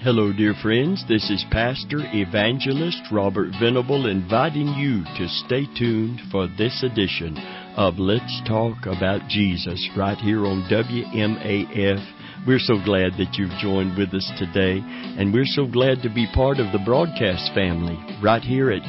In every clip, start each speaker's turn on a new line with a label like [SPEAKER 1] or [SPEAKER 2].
[SPEAKER 1] Hello, dear friends. This is Pastor Evangelist Robert Venable inviting you to stay tuned for this edition of Let's Talk About Jesus right here on WMAF. We're so glad that you've joined with us today, and we're so glad to be part of the broadcast family right here at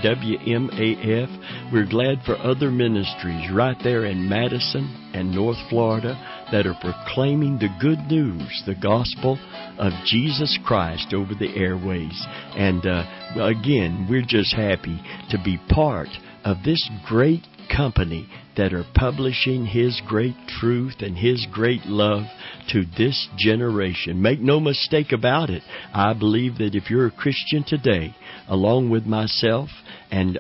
[SPEAKER 1] WMAF. We're glad for other ministries right there in Madison and North Florida that are proclaiming the good news, the gospel of Jesus Christ over the airways. And again, we're just happy to be part of this great company that are publishing His great truth and His great love to this generation. Make no mistake about it. I believe that if you're a Christian today, along with myself and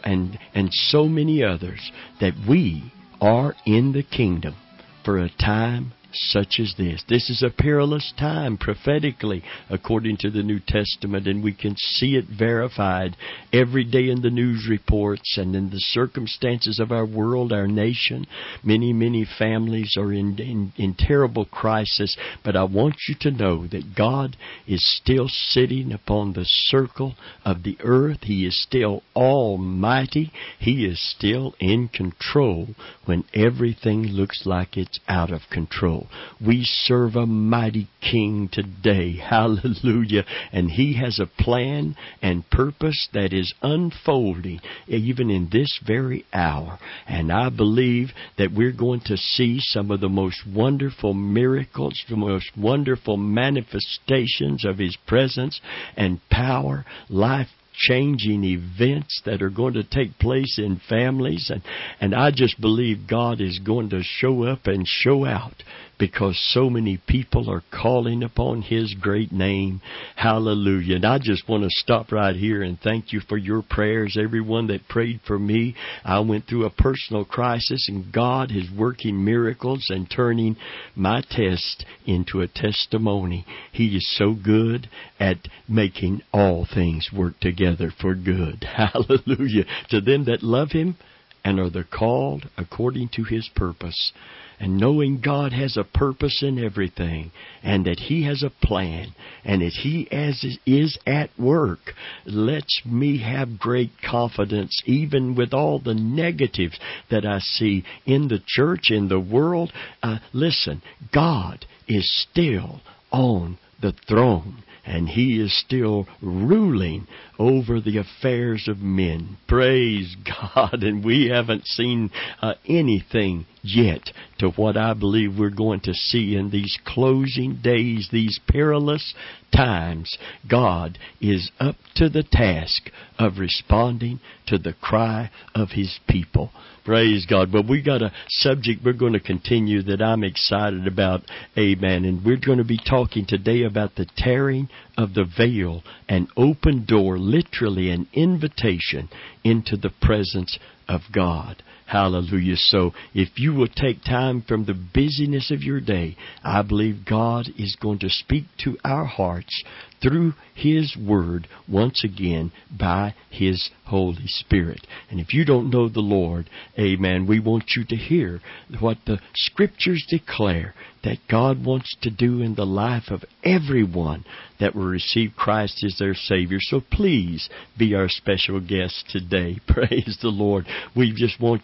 [SPEAKER 1] so many others, that we are in the kingdom for a time such as this. This is a perilous time prophetically according to the New Testament, and we can see it verified every day in the news reports and in the circumstances of our world, our nation. Many families are in terrible crisis, but I want you to know that God is still sitting upon the circle of the earth. He is still almighty. He is still in control when everything looks like it's out of control. We serve a mighty King today. Hallelujah. And He has a plan and purpose that is unfolding even in this very hour. And I believe that we're going to see some of the most wonderful miracles, the most wonderful manifestations of His presence and power, life-changing events that are going to take place in families. And I just believe God is going to show up and show out, because so many people are calling upon His great name. Hallelujah. And I just want to stop right here and thank you for your prayers. Everyone that prayed for me. I went through a personal crisis, and God is working miracles and turning my test into a testimony. He is so good at making all things work together for good. Hallelujah. To them that love Him and are the called according to His purpose. And knowing God has a purpose in everything, and that He has a plan, and that He is at work, lets me have great confidence, even with all the negatives that I see in the church, in the world. Listen, God is still on the throne, and He is still ruling over the affairs of men. Praise God. And we haven't seen anything yet to what I believe we're going to see in these closing days, these perilous times. God is up to the task of responding to the cry of His people. Praise God. But we got a subject we're going to continue that I'm excited about. Amen. And we're going to be talking today about the tearing of the veil, an open door, literally an invitation into the presence of God. Hallelujah. So if you will take time from the busyness of your day, I believe God is going to speak to our hearts through His Word once again by His Holy Spirit. And if you don't know the Lord, amen, we want you to hear what the Scriptures declare that God wants to do in the life of everyone that will receive Christ as their Savior. So please be our special guest today. Praise the Lord. We want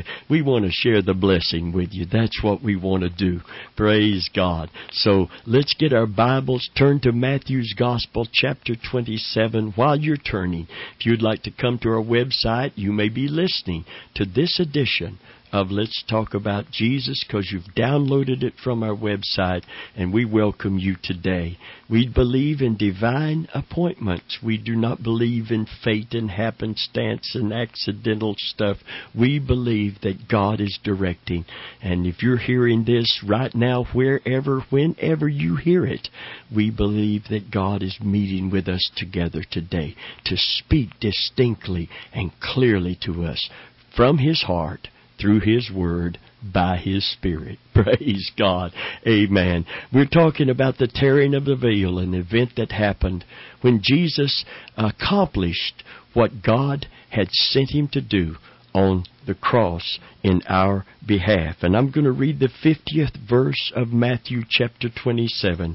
[SPEAKER 1] to share the blessing with you. That's what we want to do. Praise God. So let's get our Bibles, turn to Matthew's Gospel, chapter 27. While you're turning, if you'd like to come to our website, you may be listening to this edition of Let's Talk About Jesus, because you've downloaded it from our website, and we welcome you today. We believe in divine appointments. We do not believe in fate and happenstance and accidental stuff. We believe that God is directing. And if you're hearing this right now, whenever you hear it, we believe that God is meeting with us together today to speak distinctly and clearly to us from His heart, through His Word, by His Spirit. Praise God. Amen. We're talking about the tearing of the veil, an event that happened when Jesus accomplished what God had sent Him to do on the cross in our behalf. And I'm going to read the 50th verse of Matthew chapter 27.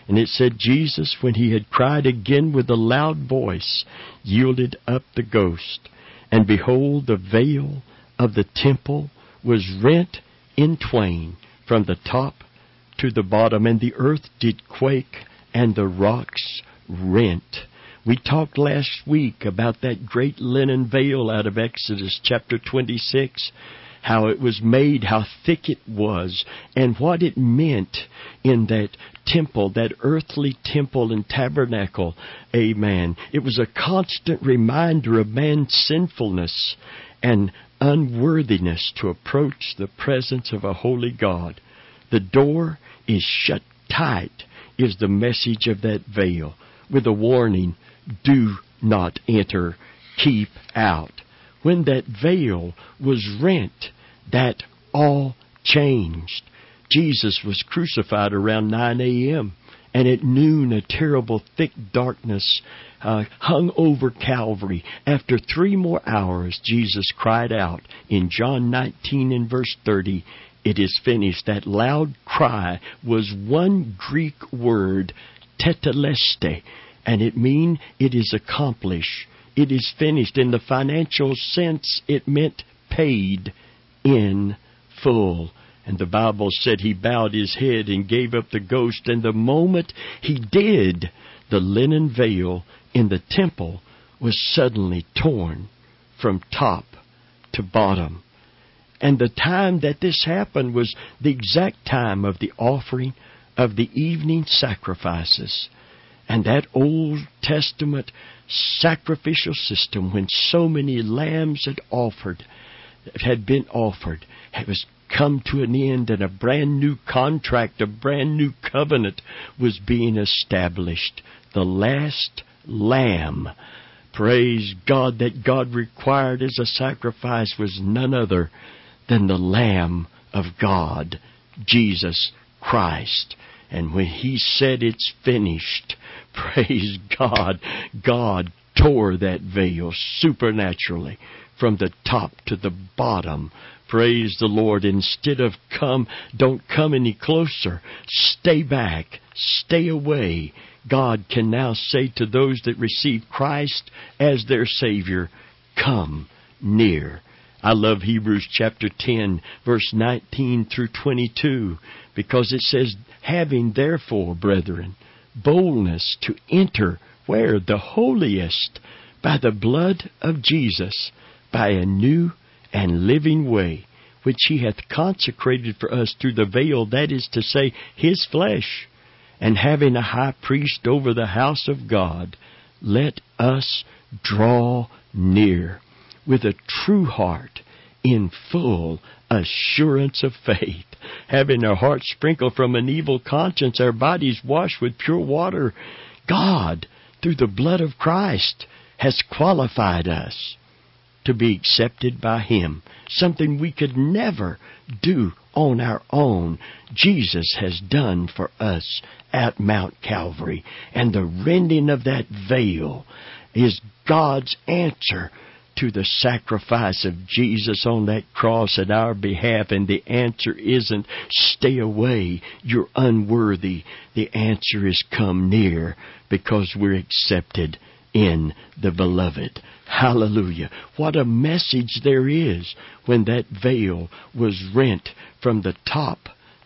[SPEAKER 1] And it said, Jesus, when he had cried again with a loud voice, yielded up the ghost. And behold, the veil of the temple was rent in twain from the top to the bottom, and the earth did quake, and the rocks rent. We talked last week about that great linen veil out of Exodus chapter 26, how it was made, how thick it was, and what it meant in that temple, that earthly temple and tabernacle. Amen. It was a constant reminder of man's sinfulness and unworthiness to approach the presence of a holy God. The door is shut tight, is the message of that veil, with a warning, do not enter, keep out. When that veil was rent, that all changed. Jesus was crucified around 9 a.m., and at noon a terrible thick darkness hung over Calvary. After 3 more hours, Jesus cried out in John 19 and verse 30, it is finished. That loud cry was one Greek word, tetelestai, and it means it is accomplished. It is finished. In the financial sense, it meant paid in full. And the Bible said he bowed his head and gave up the ghost. And the moment he did, the linen veil in the temple was suddenly torn from top to bottom. And the time that this happened was the exact time of the offering of the evening sacrifices. And that Old Testament sacrificial system, when so many lambs had been offered, it was come to an end, and a brand new contract, a brand new covenant was being established. The last lamb, praise God, that God required as a sacrifice was none other than the Lamb of God, Jesus Christ. And when he said it's finished, praise God, God tore that veil supernaturally from the top to the bottom. Praise the Lord. Instead of don't come any closer, stay back, stay away. God can now say to those that receive Christ as their Savior, come near. I love Hebrews chapter 10, verse 19 through 22, because it says, having therefore, brethren, boldness to enter, where? The holiest, by the blood of Jesus, by a new and living way, which he hath consecrated for us through the veil, that is to say, his flesh. And having a high priest over the house of God, let us draw near with a true heart, in full assurance of faith, having our hearts sprinkled from an evil conscience, our bodies washed with pure water. God, through the blood of Christ, has qualified us to be accepted by him, something we could never do on our own. Jesus has done for us at Mount Calvary, and the rending of that veil is God's answer to the sacrifice of Jesus on that cross at our behalf. And the answer isn't, stay away, you're unworthy. The answer is, come near, because we're accepted in the Beloved. Hallelujah. What a message there is when that veil was rent from the top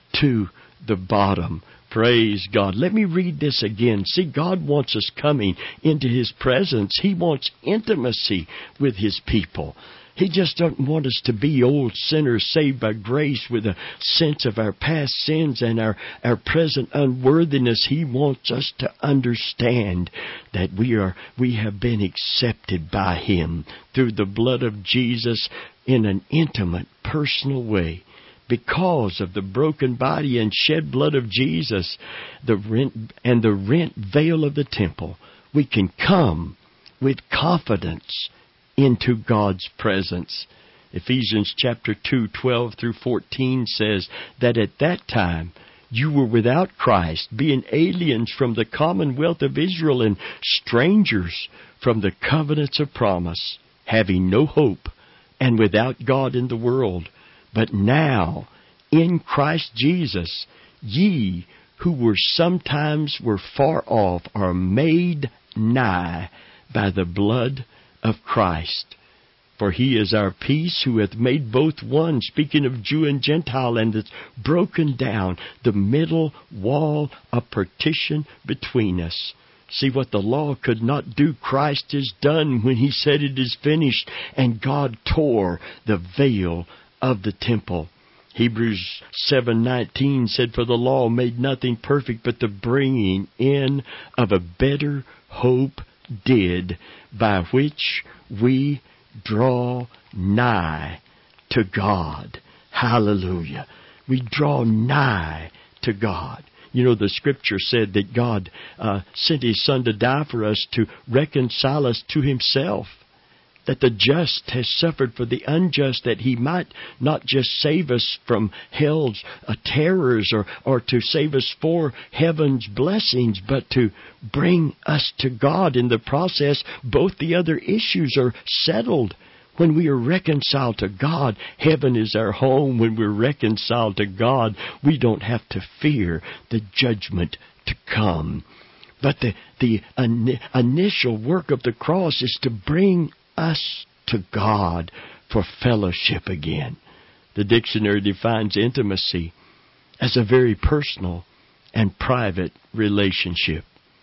[SPEAKER 1] to the bottom. Praise God. Let me read this again. See, God wants us coming into his presence. He wants intimacy with his people. He just doesn't want us to be old sinners saved by grace with a sense of our past sins and our present unworthiness. He wants us to understand that we have been accepted by him through the blood of Jesus in an intimate, personal way. Because of the broken body and shed blood of Jesus, the rent veil of the temple, we can come with confidence into God's presence. Ephesians chapter 2, 12 through 14 says that at that time you were without Christ, being aliens from the commonwealth of Israel and strangers from the covenants of promise, having no hope and without God in the world. But now, in Christ Jesus, ye who sometimes were far off are made nigh by the blood of Christ. For He is our peace, who hath made both one, speaking of Jew and Gentile, and hath broken down the middle wall of partition between us. See, what the law could not do, Christ has done when He said it is finished, and God tore the veil of the temple. Hebrews 7:19 said, For the law made nothing perfect, but the bringing in of a better hope did, by which we draw nigh to God. Hallelujah. We draw nigh to God. You know, the Scripture said that God sent His Son to die for us to reconcile us to Himself. That the just has suffered for the unjust, that He might not just save us from hell's terrors or to save us for heaven's blessings, but to bring us to God. In the process, both the other issues are settled. When we are reconciled to God, heaven is our home. When we're reconciled to God, we don't have to fear the judgment to come. But the initial work of the cross is to bring us to God for fellowship again. The dictionary defines intimacy as a very personal and private relationship,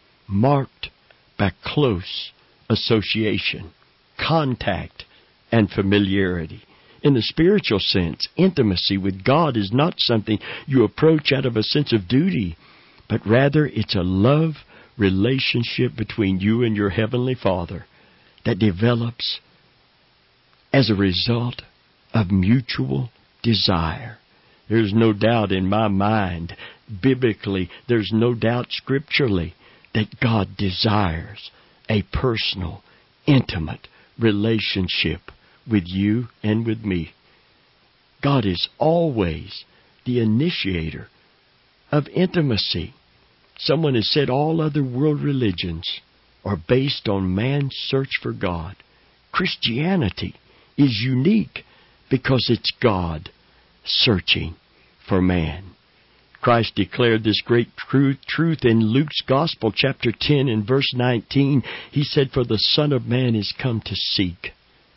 [SPEAKER 1] marked by close association, contact, and familiarity. In the spiritual sense, intimacy with God is not something you approach out of a sense of duty, but rather it's a love relationship between you and your Heavenly Father that develops as a result of mutual desire. There's no doubt in my mind, biblically, there's no doubt scripturally, that God desires a personal, intimate relationship with you and with me. God is always the initiator of intimacy. Someone has said all other world religions are based on man's search for God. Christianity is unique because it's God searching for man. Christ declared this great truth in Luke's Gospel, chapter 10 and verse 19. He said, For the Son of Man is come to seek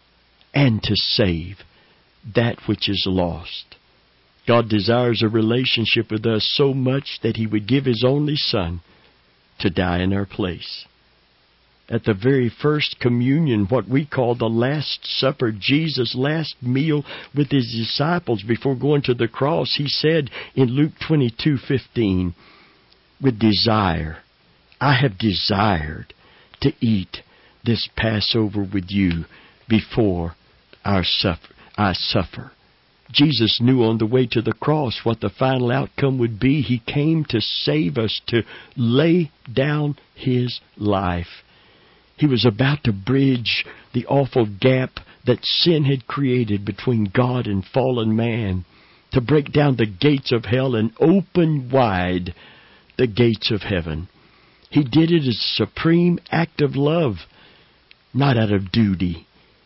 [SPEAKER 1] and to save that which is lost. God desires a relationship with us so much that He would give His only Son to die in our place. At the very first communion, what we call the Last Supper, Jesus' last meal with His disciples before going to the cross, He said in Luke 22:15, with desire, I have desired to eat this Passover with you before I suffer. Jesus knew on the way to the cross what the final outcome would be. He came to save us, to lay down His life. He was about to bridge the awful gap that sin had created between God and fallen man, to break down the gates of hell and open wide the gates of heaven. He did it as a supreme act of love, not out of duty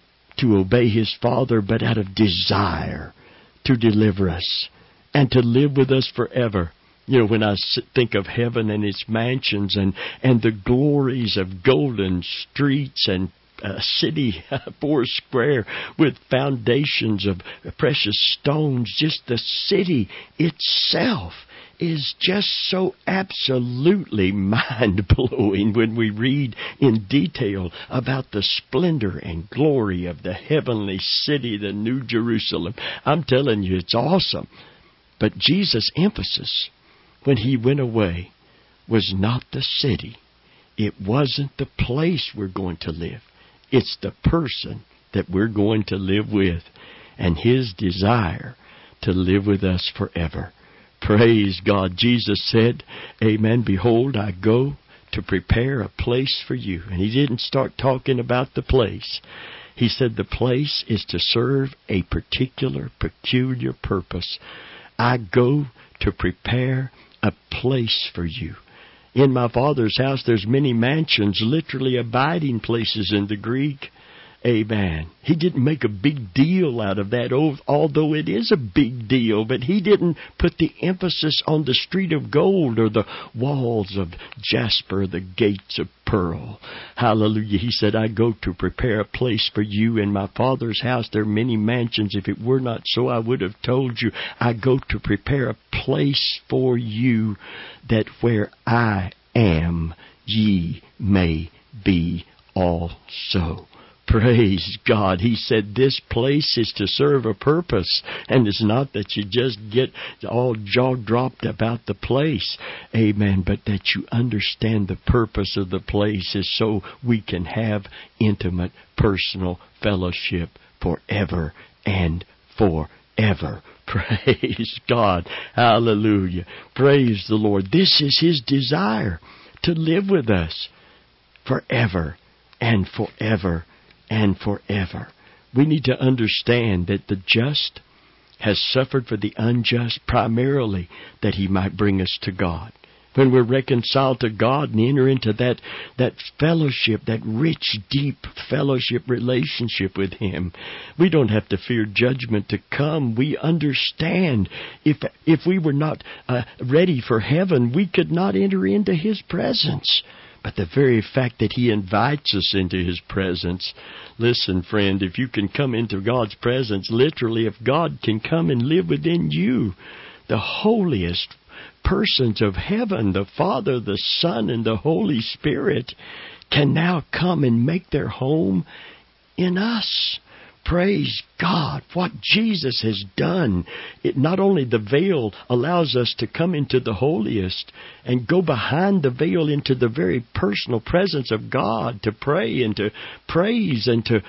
[SPEAKER 1] to obey His Father, but out of desire to deliver us and to live with us forever. You know, when I think of heaven and its mansions and the glories of golden streets and a city 4 square with foundations of precious stones, just the city itself is just so absolutely mind-blowing when we read in detail about the splendor and glory of the heavenly city, the New Jerusalem. I'm telling you, it's awesome. But Jesus' emphasis when He went away was not the city. It wasn't the place we're going to live. It's the person that we're going to live with, and His desire to live with us forever. Praise God. Jesus said, amen, behold, I go to prepare a place for you. And He didn't start talking about the place. He said the place is to serve a particular, peculiar purpose. I go to prepare a place for you. In my Father's house there's many mansions, literally abiding places in the Greek. Amen. He didn't make a big deal out of that, although it is a big deal. But He didn't put the emphasis on the street of gold or the walls of jasper, the gates of pearl. Hallelujah. He said, I go to prepare a place for you. In my Father's house there are many mansions. If it were not so, I would have told you. I go to prepare a place for you, that where I am, ye may be also. Praise God. He said this place is to serve a purpose, and it's not that you just get all jaw-dropped about the place. Amen. But that you understand the purpose of the place is so we can have intimate, personal fellowship forever and forever. Praise God. Hallelujah. Praise the Lord. This is His desire, to live with us forever and forever and forever. We need to understand that the just has suffered for the unjust primarily that He might bring us to God. When we're reconciled to God and enter into that fellowship, that rich, deep fellowship relationship with Him, we don't have to fear judgment to come. We understand if we were not ready for heaven, we could not enter into His presence. But the very fact that He invites us into His presence, listen, friend, if you can come into God's presence, literally, if God can come and live within you, the holiest persons of heaven, the Father, the Son, and the Holy Spirit, can now come and make their home in us. Praise God. What Jesus has done, it not only the veil allows us to come into the holiest and go behind the veil into the very personal presence of God to pray and to praise and to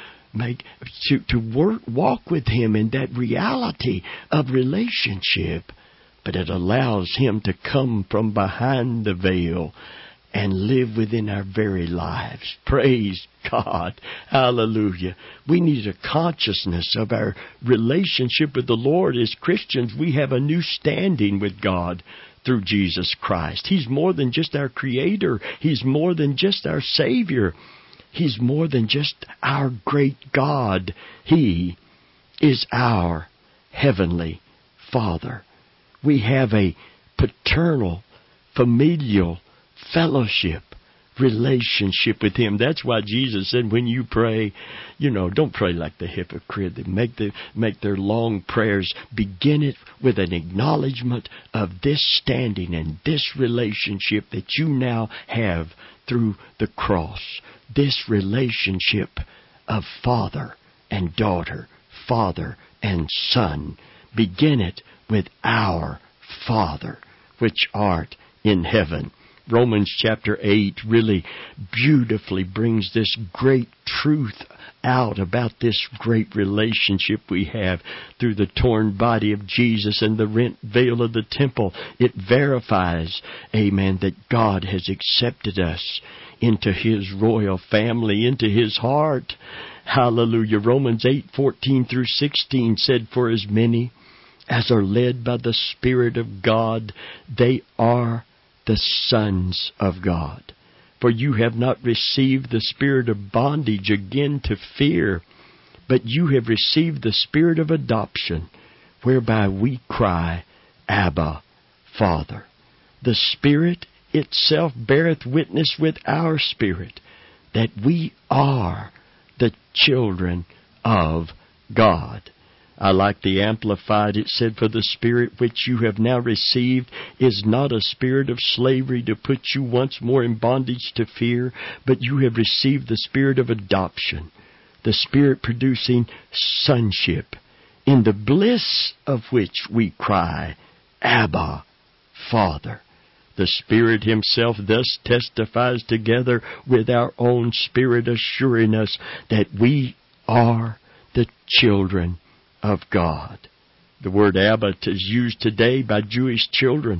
[SPEAKER 1] walk with Him in that reality of relationship, but it allows Him to come from behind the veil and live within our very lives. Praise God. Hallelujah. We need a consciousness of our relationship with the Lord. As Christians, we have a new standing with God through Jesus Christ. He's more than just our Creator. He's more than just our Savior. He's more than just our great God. He is our Heavenly Father. We have a paternal, familial fellowship, relationship with Him. That's why Jesus said when you pray, don't pray like the hypocrite. They make their long prayers. Begin it with an acknowledgement of this standing and this relationship that you now have through the cross. This relationship of father and daughter, father and son. Begin it with our Father, which art in heaven. Romans chapter 8 really beautifully brings this great truth out about this great relationship we have through the torn body of Jesus and the rent veil of the temple. It verifies, amen, that God has accepted us into His royal family, into His heart. Hallelujah. Romans 8:14 through 16 said, for as many as are led by the Spirit of God, they are the sons of God. For you have not received the spirit of bondage again to fear, but you have received the Spirit of adoption, whereby we cry, Abba, Father. The Spirit itself beareth witness with our spirit that we are the children of God. I like the Amplified. It said, for the Spirit which you have now received is not a spirit of slavery to put you once more in bondage to fear, but you have received the Spirit of adoption, the Spirit producing sonship, in the bliss of which we cry, Abba, Father. The Spirit Himself thus testifies together with our own spirit, assuring us that we are the children of God. The word Abba is used today by Jewish children.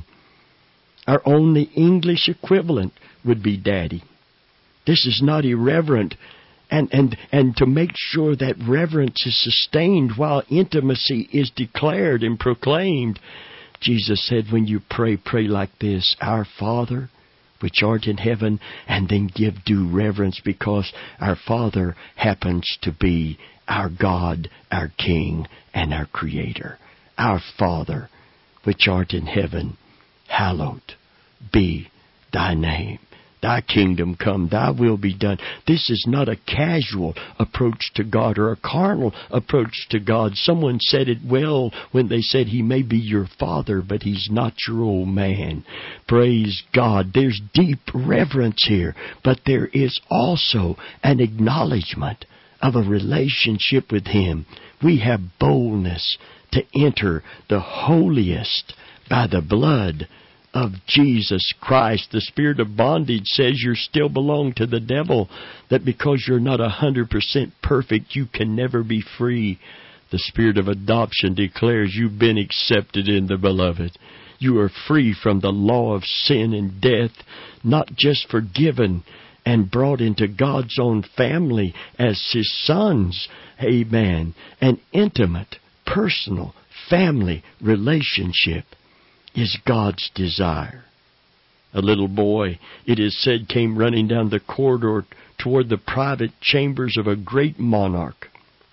[SPEAKER 1] Our only English equivalent would be Daddy. This is not irreverent. And to make sure that reverence is sustained while intimacy is declared and proclaimed, Jesus said, when you pray, pray like this, Our Father, which art in heaven, and then give due reverence, because our Father happens to be our God, our King, and our Creator. Our Father, which art in heaven, hallowed be thy name. Thy kingdom come, thy will be done. This is not a casual approach to God or a carnal approach to God. Someone said it well when they said He may be your father, but He's not your old man. Praise God. There's deep reverence here, but there is also an acknowledgement of a relationship with Him. We have boldness to enter the holiest by the blood of Jesus Christ. The spirit of bondage says you still belong to the devil, that because you're not 100% perfect, you can never be free. The spirit of adoption declares you've been accepted in the beloved. You are free from the law of sin and death, not just forgiven and brought into God's own family as His sons. Amen. An intimate, personal, family relationship is God's desire. A little boy, it is said, came running down the corridor toward the private chambers of a great monarch.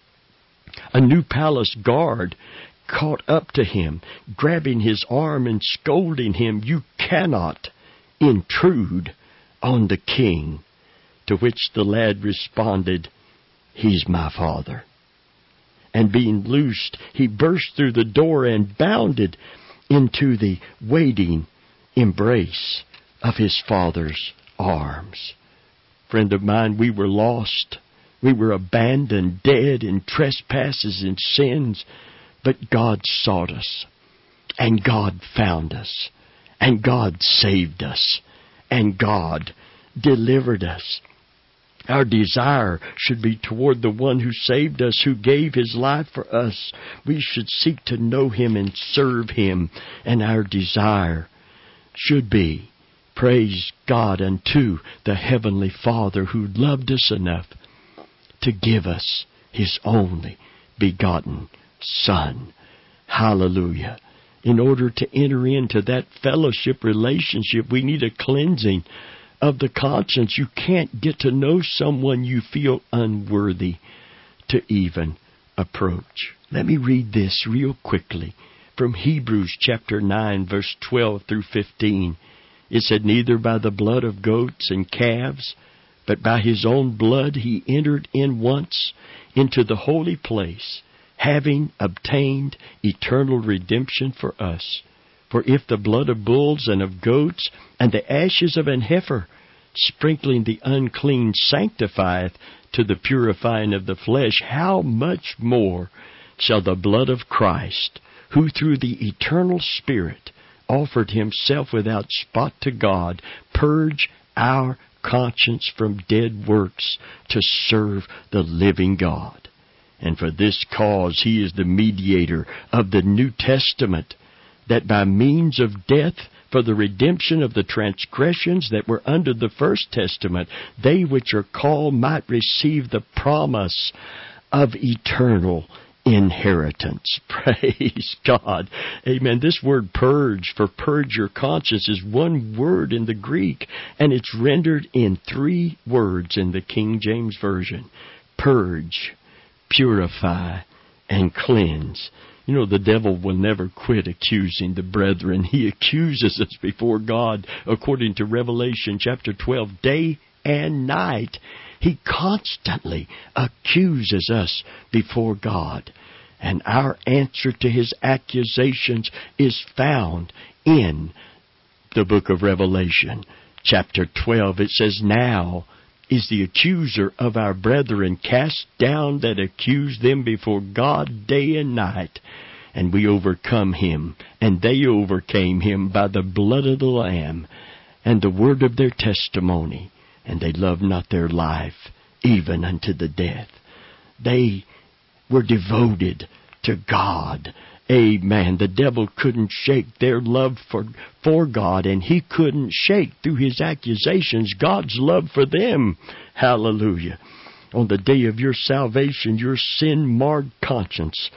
[SPEAKER 1] A new palace guard caught up to him, grabbing his arm and scolding him, "You cannot intrude on the king." To which the lad responded, "He's my father." And being loosed, he burst through the door and bounded into the waiting embrace of his Father's arms. Friend of mine, we were lost. We were abandoned, dead in trespasses and sins. But God sought us, and God found us, and God saved us, and God delivered us. Our desire should be toward the one who saved us, who gave His life for us. We should seek to know Him and serve Him. And our desire should be, praise God, unto the Heavenly Father who loved us enough to give us His only begotten Son. Hallelujah. In order to enter into that fellowship relationship, we need a cleansing of the conscience. You can't get to know someone you feel unworthy to even approach. Let me read this real quickly from Hebrews chapter 9, verse 12 through 15. It said, "Neither by the blood of goats and calves, but by His own blood He entered in once into the holy place, having obtained eternal redemption for us. For if the blood of bulls and of goats and the ashes of an heifer, sprinkling the unclean, sanctifieth to the purifying of the flesh, how much more shall the blood of Christ, who through the eternal Spirit offered Himself without spot to God, purge our conscience from dead works to serve the living God? And for this cause He is the mediator of the New Testament, that by means of death for the redemption of the transgressions that were under the first testament, they which are called might receive the promise of eternal inheritance." Praise God. Amen. This word purge, for purge your conscience, is one word in the Greek, and it's rendered in 3 words in the King James Version. Purge, purify, and cleanse. You know, the devil will never quit accusing the brethren. He accuses us before God, according to Revelation chapter 12, day and night. He constantly accuses us before God. And our answer to his accusations is found in the book of Revelation chapter 12. It says, "Now is the accuser of our brethren cast down that accused them before God day and night. And we overcome him, and they overcame him by the blood of the Lamb and the word of their testimony. And they loved not their life, even unto the death." They were devoted to God. Amen. The devil couldn't shake their love for God, and he couldn't shake, through his accusations, God's love for them. Hallelujah. On the day of your salvation, your sin-marred conscience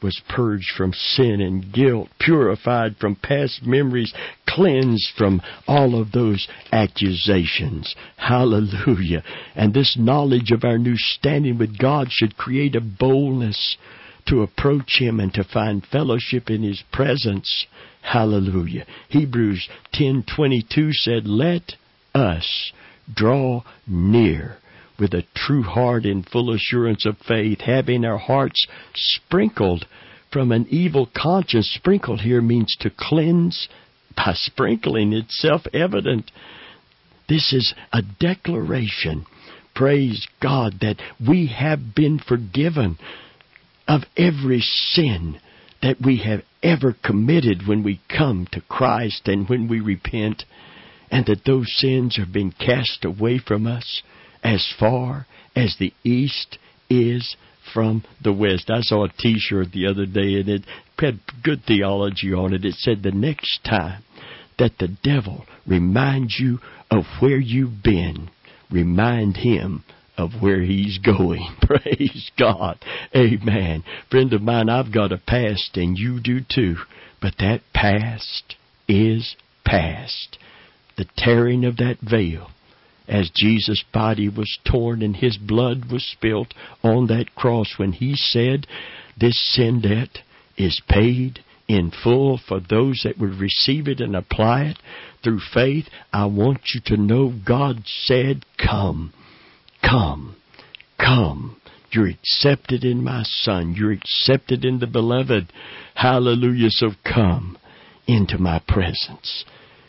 [SPEAKER 1] was purged from sin and guilt, purified from past memories, cleansed from all of those accusations. Hallelujah. And this knowledge of our new standing with God should create a boldness to approach Him and to find fellowship in His presence. Hallelujah. Hebrews 10:22 said, "Let us draw near with a true heart and full assurance of faith, having our hearts sprinkled from an evil conscience." Sprinkled here means to cleanse by sprinkling. It's self-evident. This is a declaration, praise God, that we have been forgiven of every sin that we have ever committed when we come to Christ and when we repent, and that those sins have been cast away from us as far as the east is from the west. I saw a T-shirt the other day, and it had good theology on it. It said, the next time that the devil reminds you of where you've been, remind him of where he's going. Praise God. Amen. Friend of mine, I've got a past, and you do too. But that past is past. The tearing of that veil, as Jesus' body was torn and His blood was spilt on that cross when He said, this sin debt is paid in full for those that would receive it and apply it through faith. I want you to know God said, come. Come, come. You're accepted in my Son. You're accepted in the Beloved. Hallelujah. So come into my presence.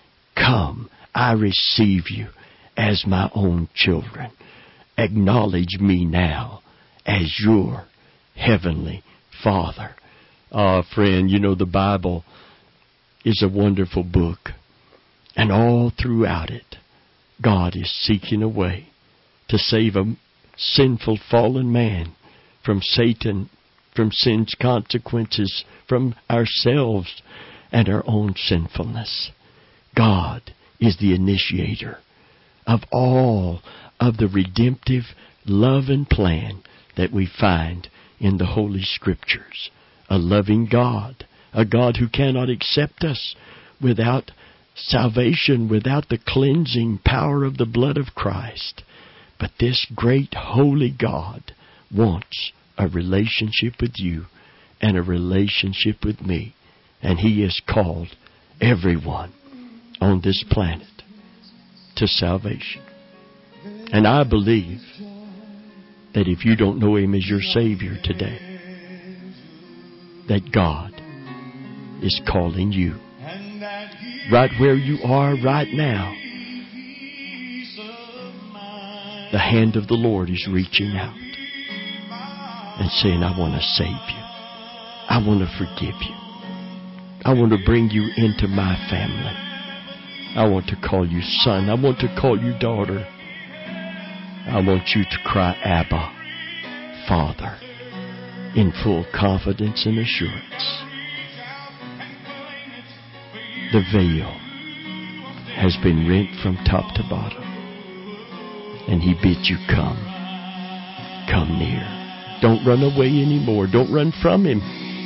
[SPEAKER 1] Come, I receive you as my own children. Acknowledge me now as your heavenly Father. Friend, you know the Bible is a wonderful book. And all throughout it, God is seeking a way to save a sinful, fallen man from Satan, from sin's consequences, from ourselves and our own sinfulness. God is the initiator of all of the redemptive love and plan that we find in the Holy Scriptures. A loving God, a God who cannot accept us without salvation, without the cleansing power of the blood of Christ. But this great holy God wants a relationship with you and a relationship with me. And He has called everyone on this planet to salvation. And I believe that if you don't know Him as your Savior today, that God is calling you right where you are right now. The hand of the Lord is reaching out and saying, I want to save you. I want to forgive you. I want to bring you into my family. I want to call you son. I want to call you daughter. I want you to cry, Abba, Father, in full confidence and assurance. The veil has been rent from top to bottom. And He bids you come. Come near. Don't run away anymore. Don't run from Him.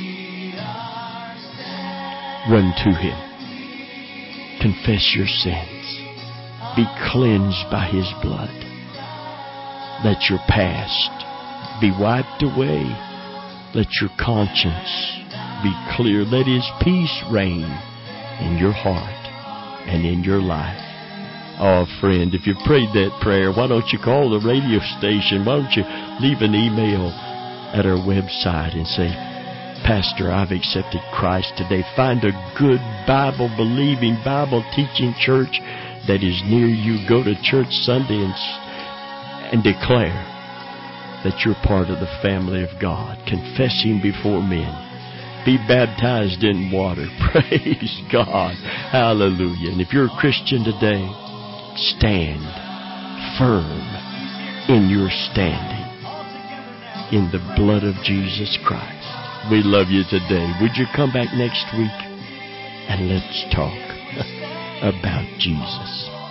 [SPEAKER 1] Run to Him. Confess your sins. Be cleansed by His blood. Let your past be wiped away. Let your conscience be clear. Let His peace reign in your heart and in your life. Oh, friend, if you prayed that prayer, why don't you call the radio station? Why don't you leave an email at our website and say, Pastor, I've accepted Christ today. Find a good Bible-believing, Bible-teaching church that is near you. Go to church Sunday and declare that you're part of the family of God. Confess Him before men. Be baptized in water. Praise God. Hallelujah. And if you're a Christian today, stand firm in your standing in the blood of Jesus Christ. We love you today. Would you come back next week and let's talk about Jesus?